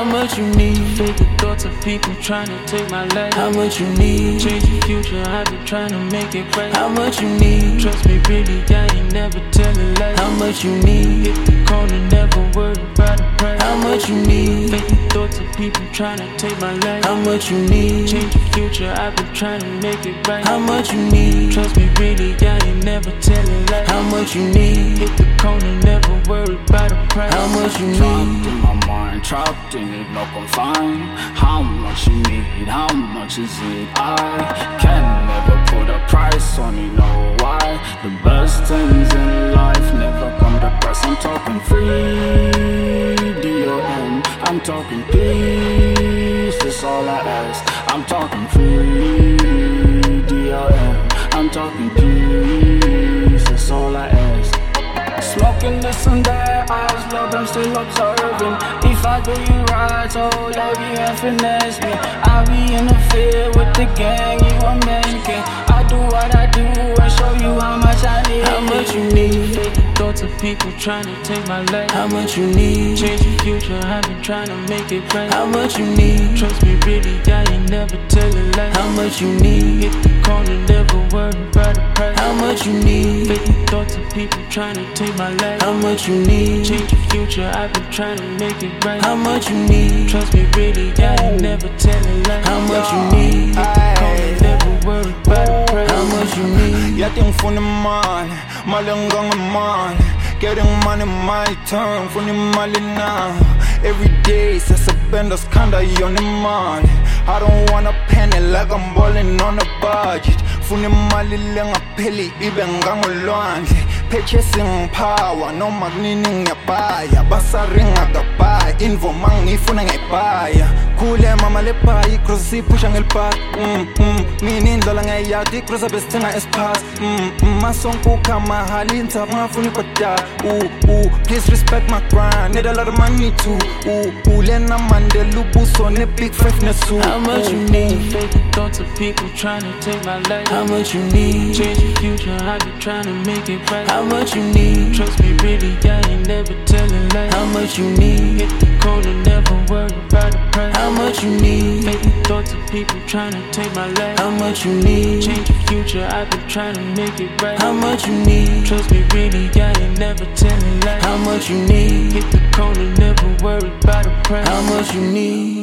much you need? Fake the thoughts of people trying to take my life. How much you need? Change the future, I've been trying to make it right. How much you need? Trust me, really, I ain't never telling lies. How much you need? Hit the corner, never worry about the price. How much you need? Fake the thoughts of people trying to take my life. How much you need? Change the future, I've been trying to make it right. How much you need? Trust me, really, I ain't never telling lies. How much you need? Hit the corner, never worry about the price. How much you need? Trapped in my mind, trapped in it, no confine. How much you need? How much is it? I can never put a price on it, know why? The best things in life never come to price. I'm talking free, DOM. I'm talking peace, that's all I ask. I'm talking free, DOM. I'm talking peace, that's all I ask. Smoking this and that, eyes low, but I'm still observing. If I do you right, oh love you and finesse me. I be in the field with the gang, you a mannequin. I do what I do and show you how much I need. How much you need? Fake the thoughts of people trying to take my life. How much you need? Change the future, I've been trying to make it right. How much you need? Trust me, really, I ain't never telling lies. How much you need? Hit the corner, never worry about the price. How much you need? Fake the thoughts of people trying to take my life. How much you need? Change the future, I've been trying to make it right. How much you need? Trust me, really, I ain't never telling lies. How much you need? Hit the corner, never worry about the price. How much you need? Yating funny man, malangang man. Getting money my turn, funny mali now. Every day, sasabendas kinda on the man. I don't want a penny like I'm balling on a budget. Funny mali lenga peli ibe ngangolwandle. Purchasing power, no magnini ngiyabaya. Basaringa kabaya, info mangifuna ngiyibaya. Kule mama lepayi, cross ipusha ngelpark. Mina indlela ngiyayadi, cross abesithenga espass. Masonku kamahali, insap ngafuni kodwa. Please respect my grind, need a lot of money too. Lena Mandela buso ne big five nesu. How much you need? Fake the thoughts of people trying to take my life. How much you need? Change the future, I've been trying to make it right. How much you need? Trust me, really, I ain't never telling lies. How much you need? Hit the corner, never worry about the price. How much you need? Fake the thoughts of people trying to take my life. How much you need? Change the future, I've been trying to make it right. How much you need? Trust me, really, I ain't never telling lies. How much you need? Hit the corner, never worry about the price. How much you need?